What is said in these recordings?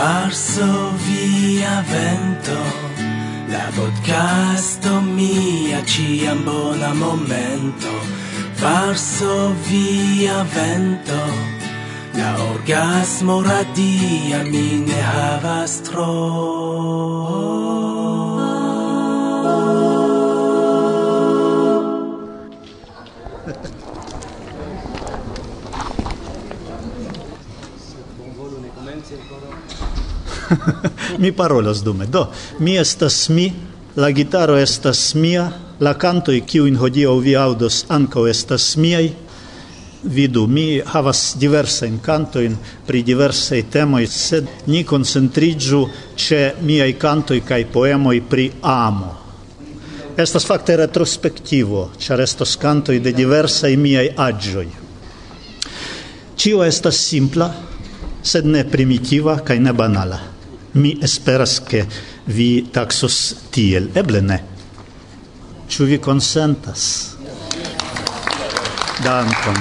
Varsovia vento, la podcasto mia ciam bona momento. Varsovia vento, la orgasmo radia mi ne havas tro. Mi parolas dume. Do, mi estas mi, la gitaro estas mia, la cantoj kiujn hodiaŭ vi aŭdos ankaŭ estas miaj. Vidu, mi havas diversajn kantojn pri diversaj temoj, sed ni koncentriĝu ĉe miaj kantoj kaj poemoj pri amo. Estas fakte retrospektivo, ĉar estos kantoj de diversaj miaj aĝoj. Ĉio estas simpla, sed ne primitiva kaj ne banala. Mi esperas ke vi taksos tiel. Eble ne. Ĉu vi konsentas? Dankon.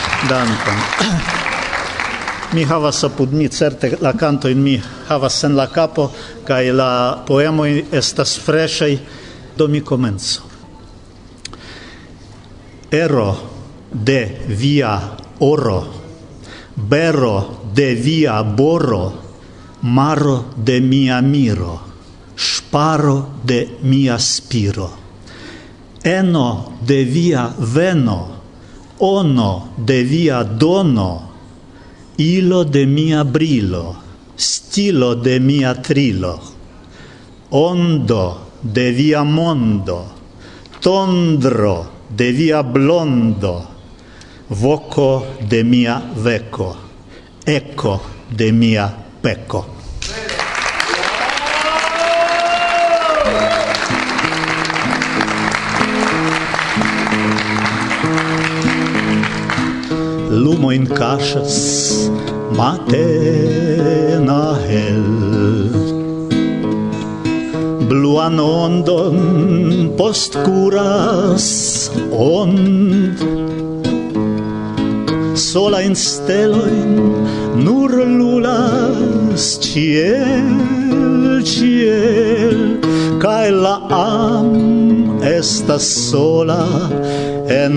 Mi havas apud mi certe la kantojn mi havas en la kapo kaj la poemoj estas freŝaj. Do mi komencu. Ero de via oro, bero de via boro, maro de mia miro, sparo de mia spiro, eno de via veno, ono de via dono, ilo de mia brilo, stilo de mia trilo, ondo de via mondo, tondro de via blondo, voco de mia veco, eco de mia pecco. Lumoin kaŝas matena hel, bluan ondon postkuras ond, solajn stelojn nur lulas ciel, kaj la am estas sola en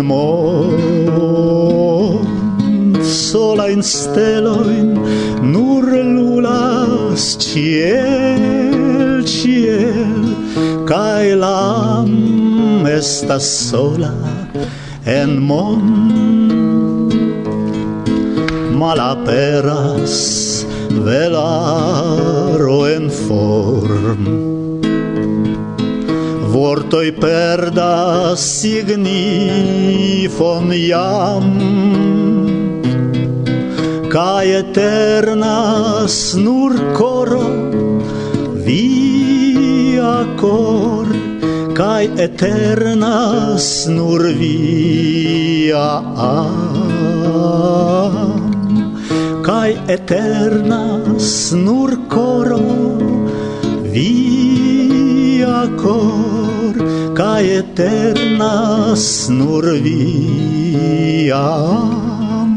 mond. Solajn stelojn nur lulas ciel, kaj la am estas sola en mond. Malaperas velaro en form, vortoj perdas signifon jam, kaj eternas nur koro, via kor, kaj eternas nur via am, kaj eternas nur koro, via kor, kaj eternas nur via am.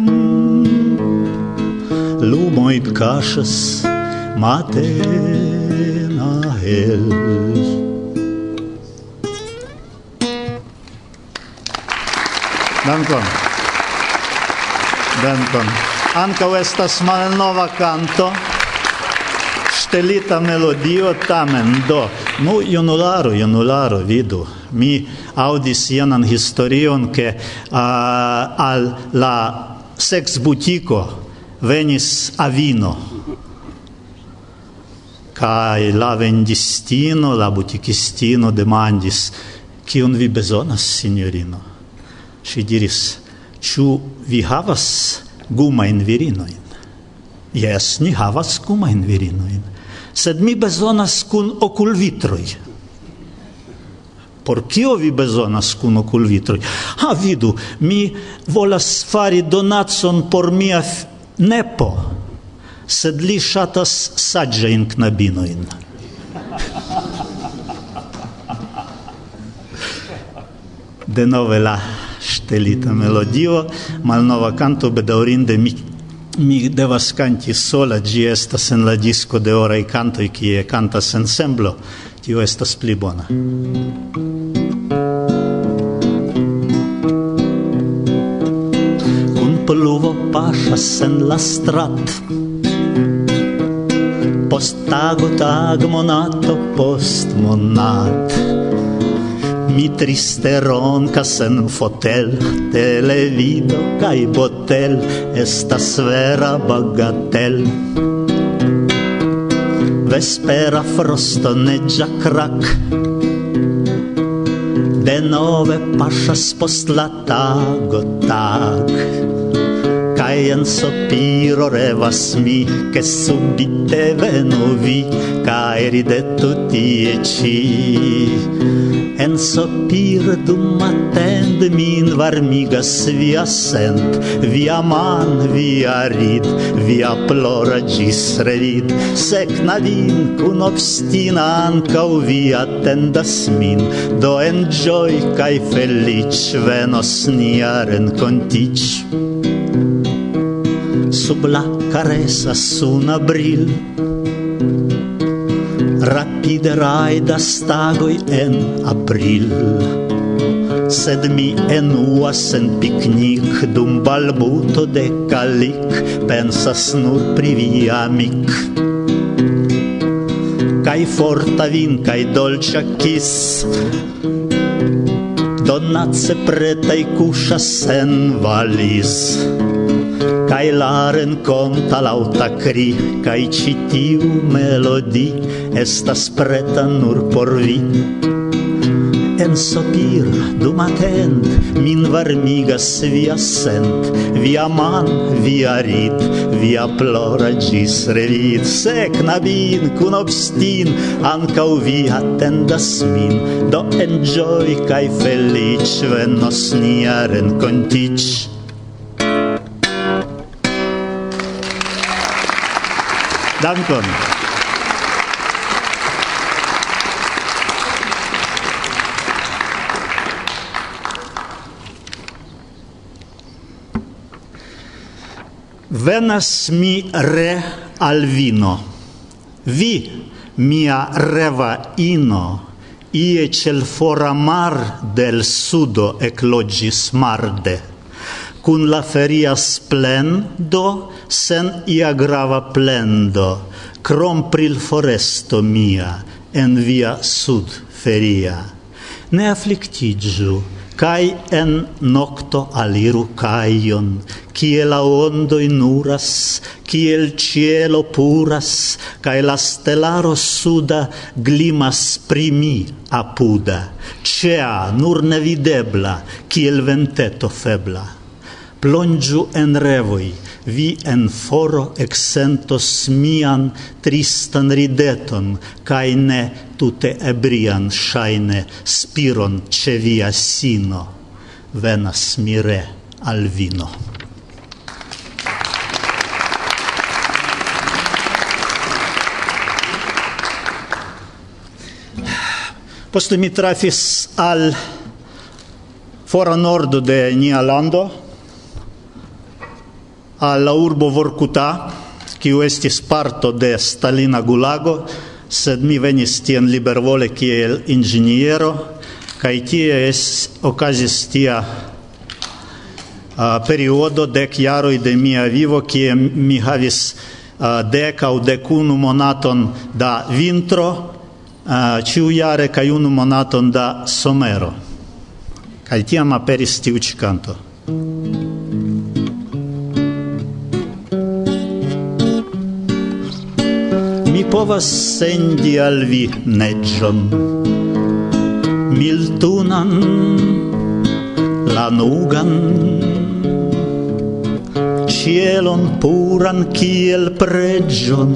Lumoid kaŝas matena hel. Dankon. Ankaŭ estas malnova kanto, ŝtelita melodio tamen. Do, junularo, vidu. Mi aŭdis jenan historion, ke al la seksbutiko venis avino, kaj la vendistino, la butikistino demandis: kion vi bezonas, sinjorino? Ŝi diris: ĉu vi havas gumajn virinojn? Jes, ni havas gumajn virinojn, sed mi bezonas kun okulvitroj. Por kio vi bezonas kun okulvitroj? Vidu, mi volas fari donacon por mia nepo, sed li ŝatas saĝajn knabinojn. Denove la ŝtelita melodio, malnova kanto, bedaŭrinde mi mi devas canti sola, gi estas en la disco de oraj kantoj, kie kantas ensemblo, tio estas pli bona. Kun pluvo paŝas en la strat, post tago, monato post monat. Mi triste roncas en fotel, televido kaj botel estas vera bagatel. Vespera frosto neĝa krak, denove paŝas post la tago tag. Kaj en sopiro revas mi, ke subite venu vi, kaj ridetu tie ĉi. En sopir dum attend min varmigas via sent, via man, via rid, via plora gis revid. Sekna vin kun obstina ankaŭ vi attendas min, do en ĝoj kaj feliĉ venos nia renkontiĝ. Sub la karesa suna bril, rapide rajdas tagoj en april. Sed mi enuas en piknik, dum balbuto de kalik, pensas nur pri via amik. Kaj forta vin, kaj dolĉa kis, donace pretaj kuŝas en valiz. Kaj la renkonta laŭta kri, kaj ĉi tiu melodi estas preta nur por vi. En sopir dum attend min varmigas via sent, via man, via rid, via plora ĝis revid. Sekna vin kun obstin ankaŭ vi attendas min, do en ĝoj kaj feliĉ venos nia renkontiĝ. Dankon. Venas mi re al vino. Vi, mia reva ino, ie ĉel fora mar del sudo ekloĝis marde. Kun la feria splendo, sen ia grava plendo, krom pril foresto mia, en via sud feria. Ne afflictiĝu, kaj en nokto aliru kajon, kie la ondoj nuras, kiel ĉielo puras, kaj la stelaro suda glimas pri mi apuda, ĉea nur nevidebla, kiel venteto febla. Plonĝu en revoj, vi en foro eksentos mian tristan rideton, kaj ne tute ebrian ŝajne spiron ĉe via sino. Venas mi re al vino. Poste mi trafis al fora nordo de nia lando, al la urbo Vorkuta, kiu estis parto de Stalina gulago, sed mi venis tien libervole kiel inĝiniero, kaj tie okazis tia periodo 10 jaroj de mia vivo, kie mi havis 10 aŭ 11 monaton da vintro, ĉiujare kaj 1 monaton da somero. Kaj tiam aperis tiu ĉi kanto. Mi povas sendi al vi neĝon, miltunan, lanugan, ĉielon puran kiel preĝon,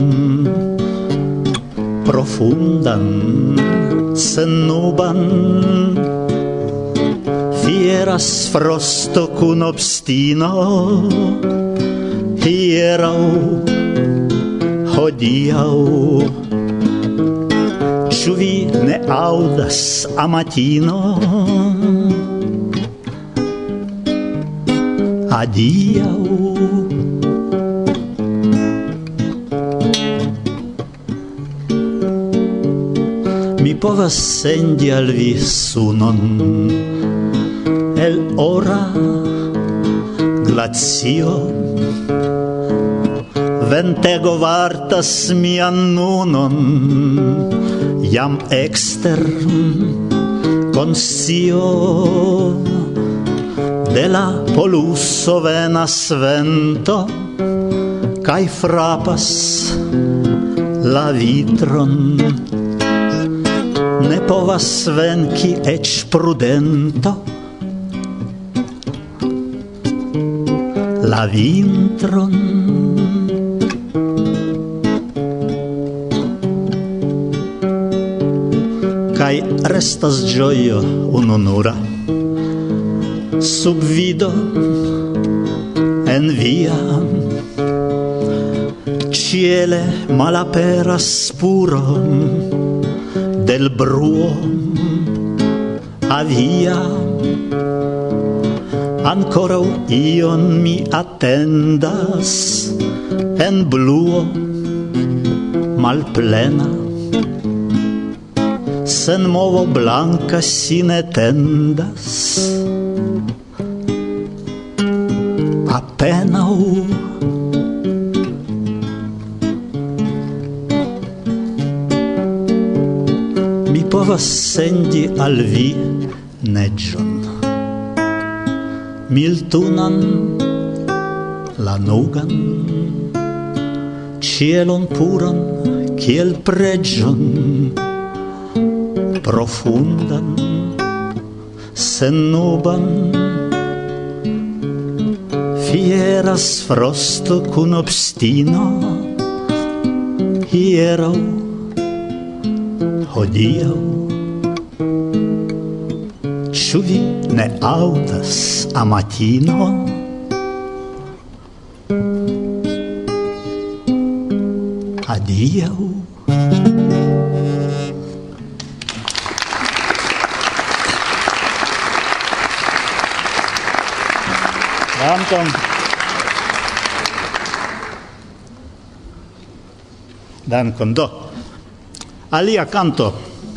profundan, sennuban, fieras frosto kun obstino, hieraŭ, hodiaŭ. Ĉu vi ne aŭdas, amatino? Adiaŭ. Mi povas sendi al vi sunon el ora glacio. Ventego vartas mian nunon, jam ekster konscio. De la poluso venas vento, kai frapas la vitron. Ne povas venki ec prudento la vintron. Kai restas gioio ununura sub vido en via ciele malaperas spuro del bruo avia. Ancora ion mi attendas en bluo malplena. Sen movo blanca sine tendas, apenau. Mi povas sendi al vi neĝon, miltunan, lanugan, cielon puran kiel preĝon, profundan, sennuban. Fieras frosto kun obstino, hieraŭ, hodiaŭ. Ĉu vi ne aŭdas, amatino? Adiaŭ. Dankon. Do, alia canto.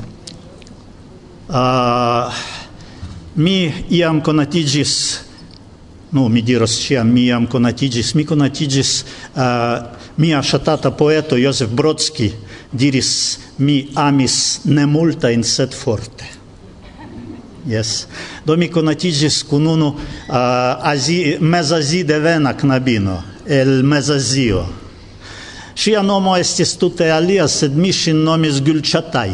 Mi iam conatiĝis, mi diros ĉiam, mi conatiĝis, mia ŝatata poeto Josef Brodski diris, mi amis ne multajn, sed forte. Yes. Do mi conatiĝis kun unu mezazidevena knabino el Mezazio. Ŝia nomo estis tute alia, sed mi ŝin nomis Gulĉataj.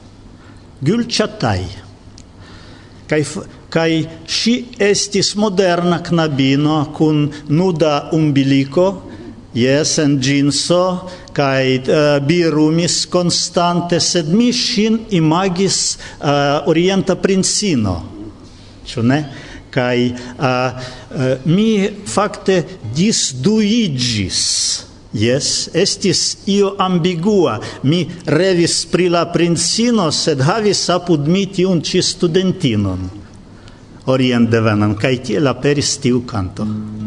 Kaj ŝi estis moderna knabino kun nuda umbiliko, en ĝinso, kaj birumis konstante, sed mi ŝin imagis orienta princino, ĉu ne? Kaj mi fakte disduiĝis. Estis io ambigua. Mi revis pri la princino, sed havis apud mi tiun ĉi studentinon orientdevenan, kaj tiel aperis tiu kanto.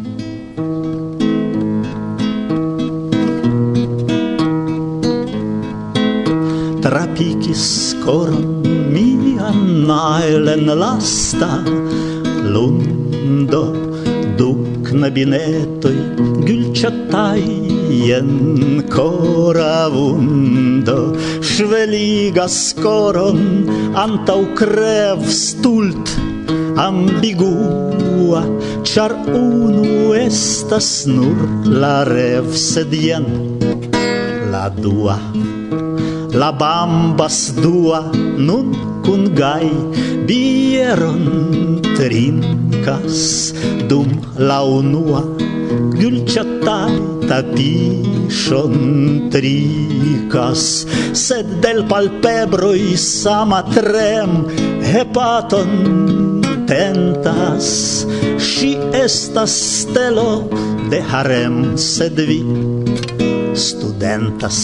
Trapikis koron mian nael en lasta lundo, du knabinetoj Gulĉataj en kora vundo ŝveligas koron antaŭ krev stult ambigua, ĉar unu estas nur la rev, sed jen la dua. La bambas dua nun kun gaj bieron trinkas, dum la unua Gulĉataj tapiŝon trikas, sed del palpebroj sama trem hepaton tentas. Ŝi estas stelo de harem, sed vi studentas.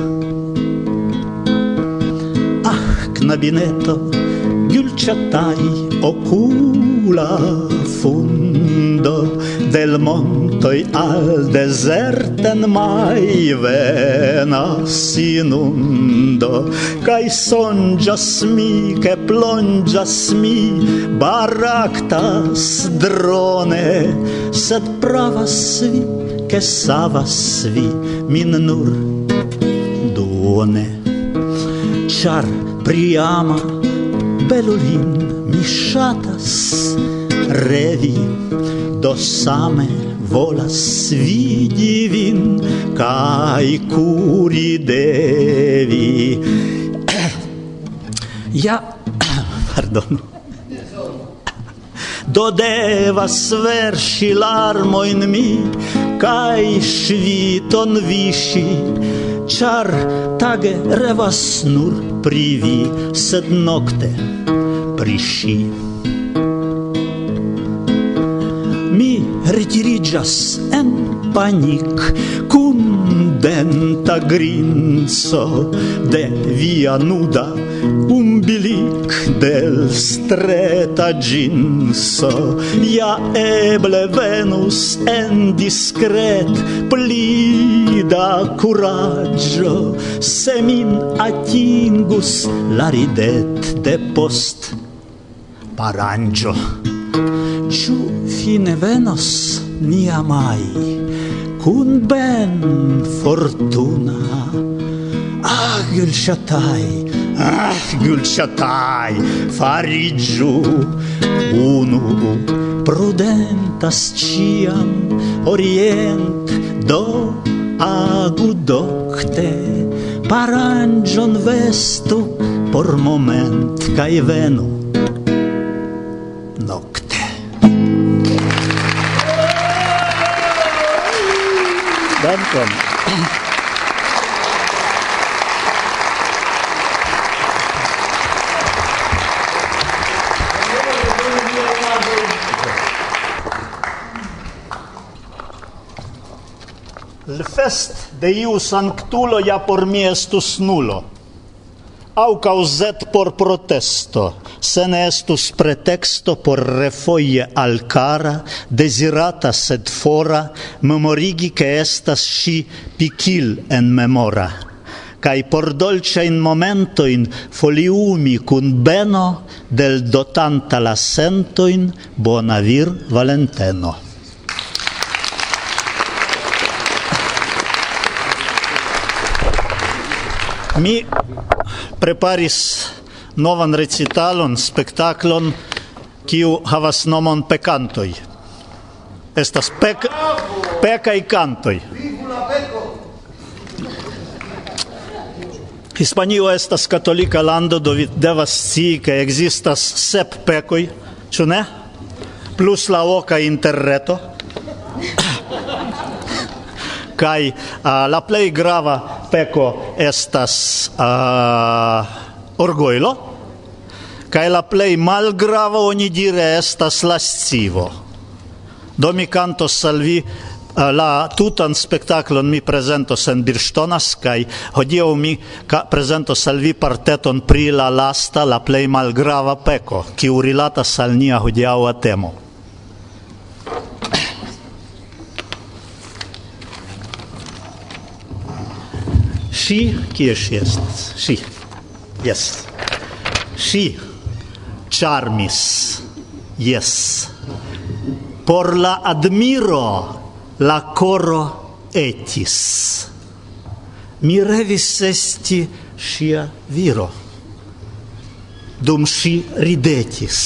Knabineto Gulĉataj, okula fundo, del montoi al deserten mai venas inundo, kai sonjas mi, che plonjas mi, baraktas drone, sed pravas vi, che savas vi, min nur duone. Char priama belulin mi shatas revi, do same volas vidi vin, kai curi devi. Pardon. Do devas verŝi larmojn mi, kai ŝviton viŝi, char tage revas nur pri vi, sed nokte pri ŝi. Mi retiriĝas en panik kun denta grinco de via nuda umbilik del streta ginso. Ja eble venus en discret pli da kuraĝo, se min atingus la ridet de post paranĝo. Ĉu fine venos nia mai kun ben fortuna? Gulŝataj, fariĝu unu, prudentas ĉiam orient, do agu dokte, paranĝon vestu por moment kaj venu nokte. Dankon. Il fest de iu sanctulo ja por mi estus nulo, au cauzet por protesto, se ne estus pretexto por refoje al cara, desirata sed fora, memorigi che estas ŝi pikil en memora, kai por dolĉajn momentojn foliumi kun beno del dotanta la sentojn bona vir Valenteno. Mi preparis novan recitalon, spektaklon, kiu havas nomon Pekantoj. Estas pekaj kantoj. Hispanio estas katolika lando, do vi devas scii, ke ekzistas 7 pekoj, ĉu ne? Plus la oka interreto. Kai la plej grava peko estas orgojlo, kai la plej malgrava onidire estas lascivo. Do mi kantos al vi la tutan spektaklon mi prezentos en Birŝtonas, kaj hodiaŭ mi prezentos al vi parteton pri la lasta, la plej malgrava peko, kiu rilatas al nia hodiaŭa temo. Kie ŝi estas? Yes. Ŝi charmis. Yes. Por la admiro la koro etis. Mi revis esti ŝia viro, dum ŝi ridetis.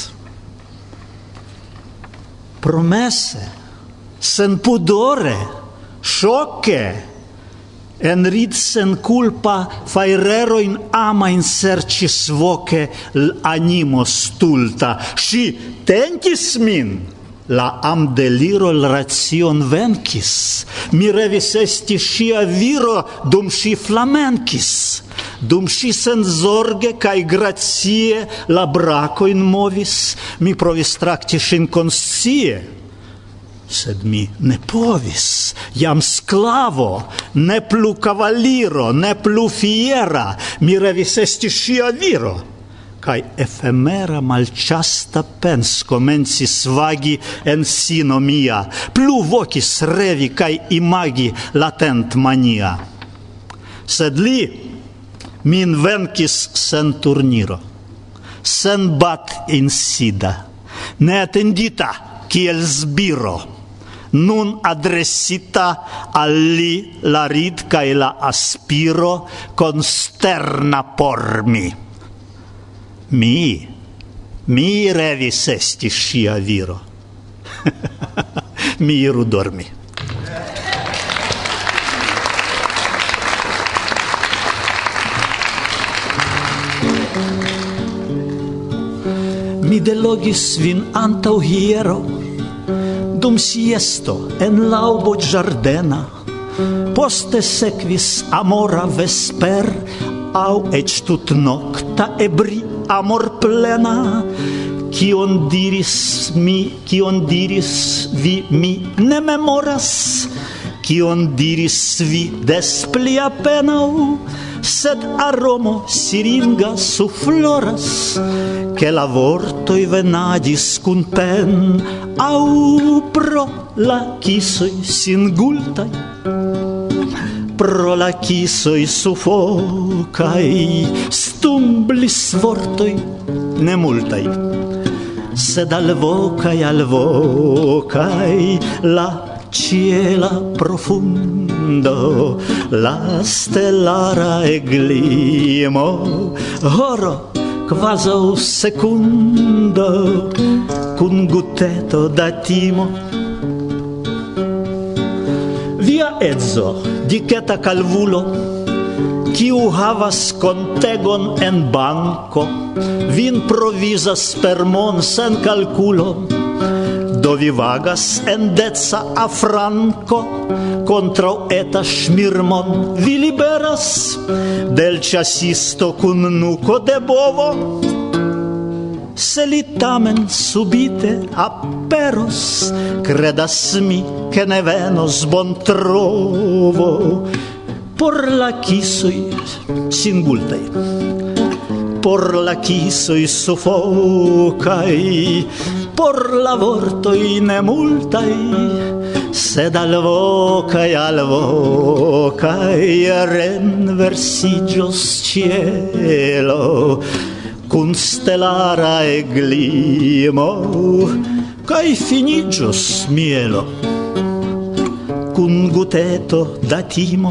Promese, senpudore, ŝoke, en rid sen culpa fajrerojn amajn serĉis voke animo stulta. Ŝi tentis min, la amdeliro racion venkis. Mi revis esti ŝia viro, dum ŝi flamenkis, dum ŝi senzorge kaj gracie la brakojn movis. Mi provis trakti ŝin konscie, sed mi ne povis, jam sklavo, ne plu kavaliro, ne plu fiera, mi revis esti ŝia viro, kai efemera malĉasta pens komencis vagi en sino mia, plu vokis revi kai imagi latent mania. Sed li min venkis sen turniro, sen bat insida, neatendita kiel sbiro, nun adresita al li la rid kai la aspiro consterna por mi. Mi revis esti ŝia viro. Mi iru dormi. Mi delogis vin antaŭ hiero, dum siesto en laŭbo ĝardena. Poste sekvis amora vesper, aŭ eĉ tutnokta ebri amor plena. Kion diris vi mi ne memoras, kion diris vi des pli apenaŭ, sed aromo siringa sufloras, ke la vortoj venadis kun pen, aŭ pro la kisoj singultaj, pro la kisoj sufokaj, stumblis vortoj nemultaj, sed alvokaj la ciela profundo, la stelara eglimo, horo kvazaŭ sekundo, kun guteto da timo. Via edzo, diketa kalvulo, kiu havas kontegon en banko, vin provizas per mon sen kalkulo. Do vi vagas en deca afranko, kontraŭ eta ŝmirmon vi liberas, del ĉasisto kun nuko de bovo. Se li tamen subite aperos, credas mi, che ne venos bon trovo, por la kisoj singultaj, por la kisoj sufokaj, por la vortoj nemultaj, sed alvokaj renversiĝos cielo, kun stelara eglimo, kaj finiĝos mielo, kun guteto da timo.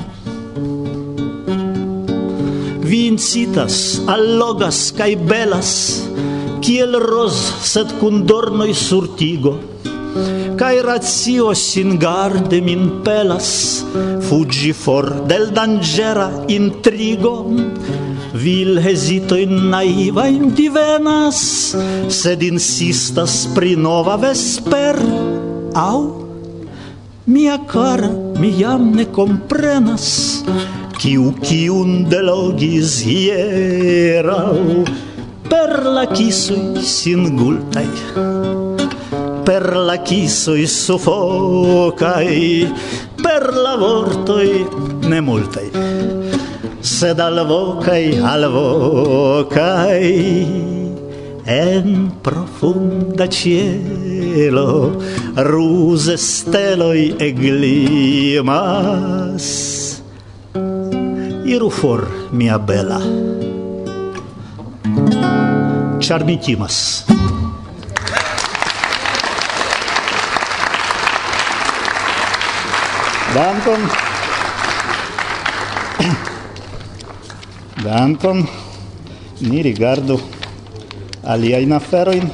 Vi incitas, allogas kaj belas, kiel roz, sed kun dornoj sur tigo, kaj racio singarde min pelas, fuĝi for del danĝera intrigo. Vil hesitojn naivajn divenas, sed insistas pri nova vesper. Aŭ, mia kara, mi jam ne komprenas, kiun delogis hieraŭ, per la kisoj singultaj, per la kisoj sufokaj, per la vortoj nemultaj, sed alvokaj, en profunda cielo, ruze steloj eglimas. Iru for, mia bela, ĉar mi timas. Dankon. Dankon. Ni rigardu aliajn aferojn.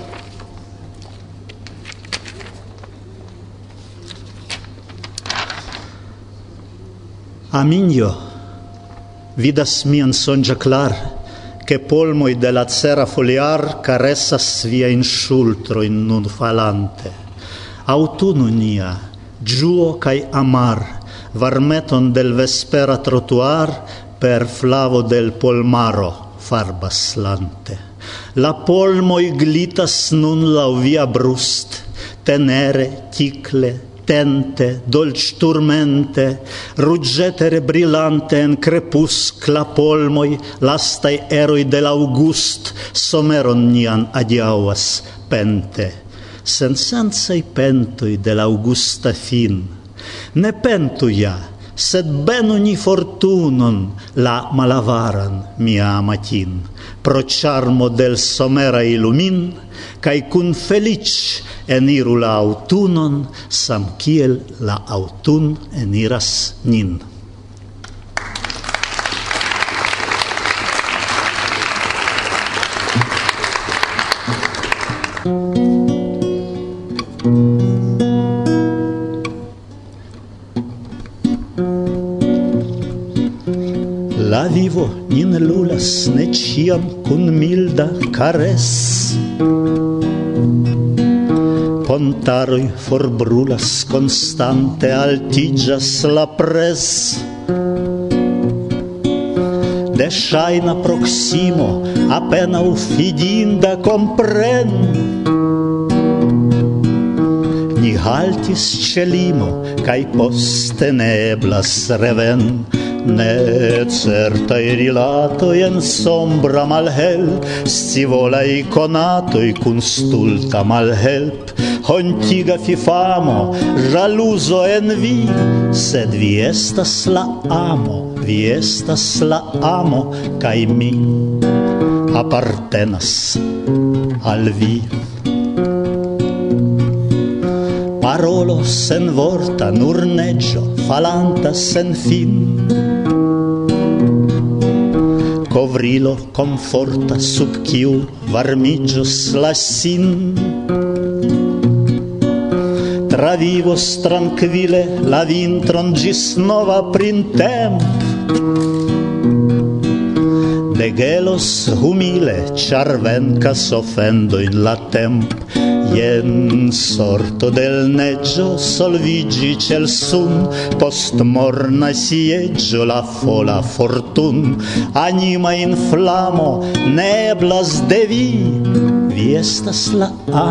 Aminjo vidas mian sonĝa klar, ke polmoj de la cera foliar karesas viajn ŝultrojn nun falante. Aŭtuno nia, ĝuo kaj amar, varmeton del vespera trotuar per flavo del polmaro farbas lante. La polmoj glitas nun laŭ via brust, tenere, tikle, tente, dolci turmente, rugetere brillante în crepuscla polmoi, lastai eroi dell'August someron nian adiauas pente. Sensențai pentui dell'Augusta fin, ne pentuia, sed benuni fortunon la malavaran mia matin, pro charmo del somera illumin, cae cun felic eniru la autunon, sam kiel la autun eniras nin. La vivo nin lulas ne ciam cun milda cares, pontaroi forbrulas constante altigas la pres, de shaina proximo appena ufidinda compren, ni haltis celimo cae poste neblas reven, ne certai rilatoi en sombra malhel, scivolai conatoi cun stulta malhelp, hontiga fifamo, jaluso en vi, sed vi estas la amo, cae mi appartenas al vi. Parolo sen vorta, nur neggio, falanta sen fin, covrilo conforta sub quiu varmigios la sin. Travivos tranquille la vintron gis nova printemp, de gelos humile, char vencas offendo in la temp. Ien sorto del neggio solvigi cel sun, post morna sieggio la fola fortun, anima in flamo, neblas de vi, vi estas la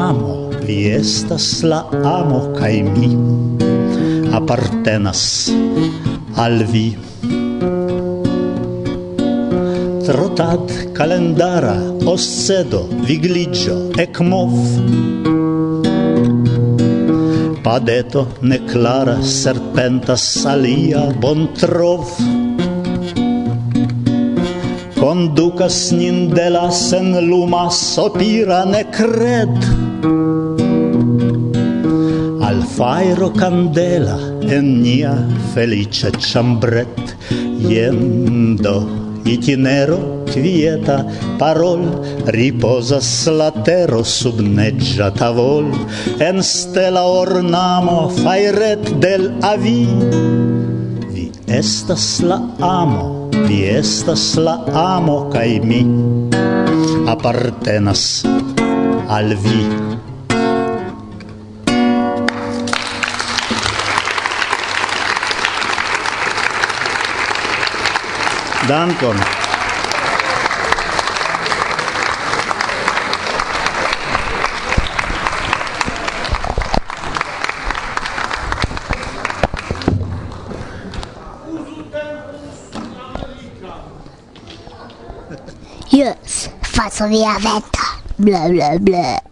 amo, cae mi appartenas al vi. Trotad calendara, oscedo, vigligio, ecmov, padeto neclara serpentas alia bontrov, conducas nin de la senluma sopira necred, al fairo candela en nia felice chambret, yendo itinero quieta parol, riposas la tero sub neggia tavol, en stella ornamo fairet del avi. Vi estas la amo, cae mi appartenas al vi. Dankon. Yes, faccio via vetta. Bla bla bla.